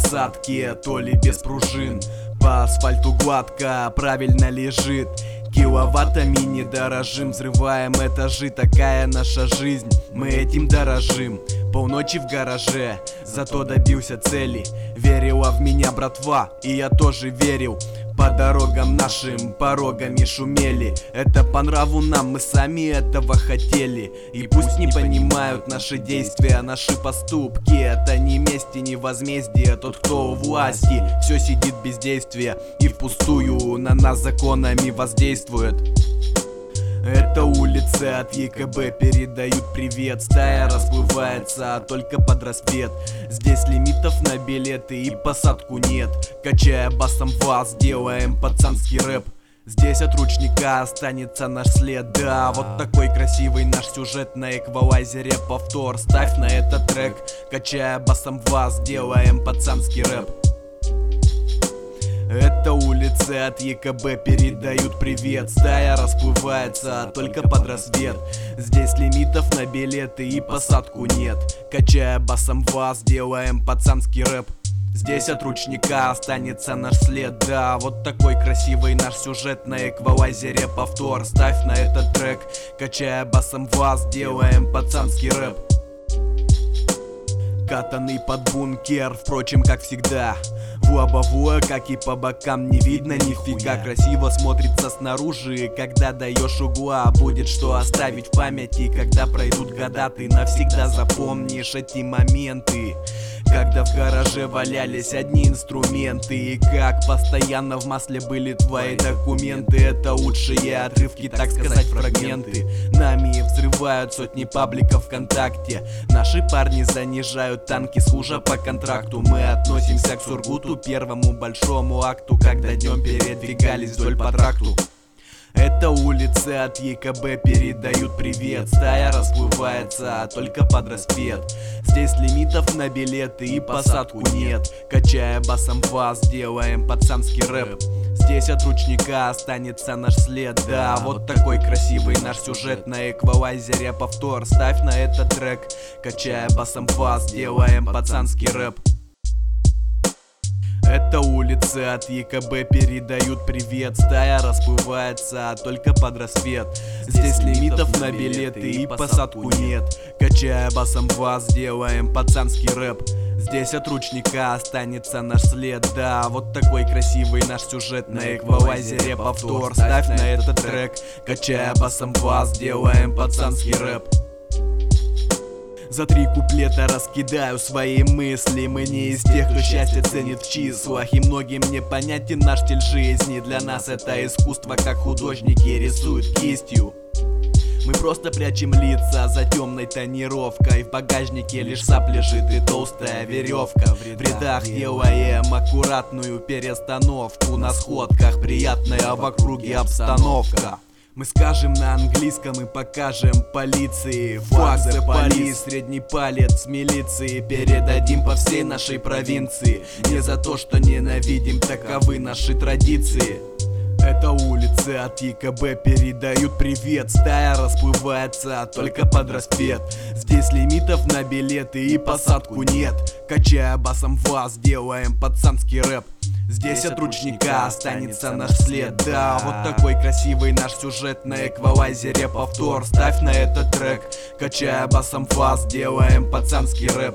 посадке, то ли без пружин. По асфальту гладко, правильно лежит. Киловаттами не дорожим, взрываем этажи, такая наша жизнь, мы этим дорожим. Полночи в гараже, зато добился цели. Верила в меня братва, и я тоже верил. По дорогам нашим порогами шумели. Это по нраву нам, мы сами этого хотели. И пусть не понимают наши действия, наши поступки. Это не месть и не возмездие. Тот, кто у власти, все сидит без действия и впустую на нас законами воздействует. Это улицы от ЕКБ передают привет. Стая расплывается только под рассвет. Здесь лимитов на билеты и посадку нет. Качая басом вас, делаем пацанский рэп. Здесь от ручника останется наш след. Да, вот такой красивый наш сюжет на эквалайзере. Повтор, ставь на этот трек. Качая басом вас, делаем пацанский рэп. Это улицы от ЕКБ передают привет. Стая расплывается только под рассвет. Здесь лимитов на билеты и посадку нет. Качая басом вас, делаем пацанский рэп. Здесь от ручника останется наш след. Да, вот такой красивый наш сюжет на эквалайзере. Повтор, ставь на этот трек. Качая басом вас, делаем пацанский рэп. Катанный под бункер, впрочем, как всегда. В лобовое, как и по бокам, не видно нифига. Красиво смотрится снаружи, когда даешь угла. Будет что оставить в памяти, когда пройдут года. Ты навсегда запомнишь эти моменты, когда в гараже валялись одни инструменты. И как постоянно в масле были твои документы. Это лучшие отрывки, так сказать, фрагменты. Нами взрывают сотни пабликов ВКонтакте. Наши парни занижают танки, служа по контракту. Мы относимся к Сургуту, первому большому акту, когда днем передвигались вдоль по тракту. Это улицы от ЕКБ передают привет. Стая расплывается только под рассвет. Здесь лимитов на билеты и посадку нет. Качая басом вас, делаем пацанский рэп. Здесь от ручника останется наш след. Да, вот такой красивый наш сюжет на эквалайзере. Повтор, ставь на этот трек. Качая басом вас, делаем пацанский рэп. Это улицы от ЕКБ передают привет. Стая расплывается только под рассвет. Здесь лимитов на билеты и посадку нет. Качая басом вас, делаем пацанский рэп. Здесь от ручника останется наш след. Да, вот такой красивый наш сюжет на эквалайзере. Повтор, ставь на этот трек. Качая басом вас, делаем пацанский рэп. За 3 куплета раскидаю свои мысли. Мы не из тех, кто счастье ценит в числах. И многим не понятен наш стиль жизни. Для нас это искусство, как художники рисуют кистью. Мы просто прячем лица за темной тонировкой. В багажнике лишь сап лежит и толстая веревка. В рядах делаем аккуратную перестановку. На сходках приятная в округе обстановка. Мы скажем на английском и покажем полиции. Fuck the police, средний палец милиции. Передадим по всей нашей провинции. Не за то, что ненавидим, таковы наши традиции. Это улицы от ЕКБ передают привет. Стая расплывается только под рассвет. Здесь лимитов на билеты и посадку нет. Качая басом вас, делаем пацанский рэп. Здесь от ручника останется наш след. Да, вот такой красивый наш сюжет на эквалайзере. Повтор, ставь на этот трек. Качая басом вас, делаем пацанский рэп.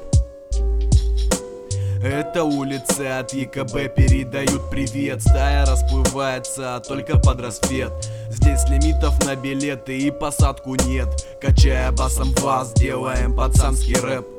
Это улицы от ЕКБ передают привет. Стая расплывается только под рассвет. Здесь лимитов на билеты и посадку нет. Качая басом вас, делаем пацанский рэп.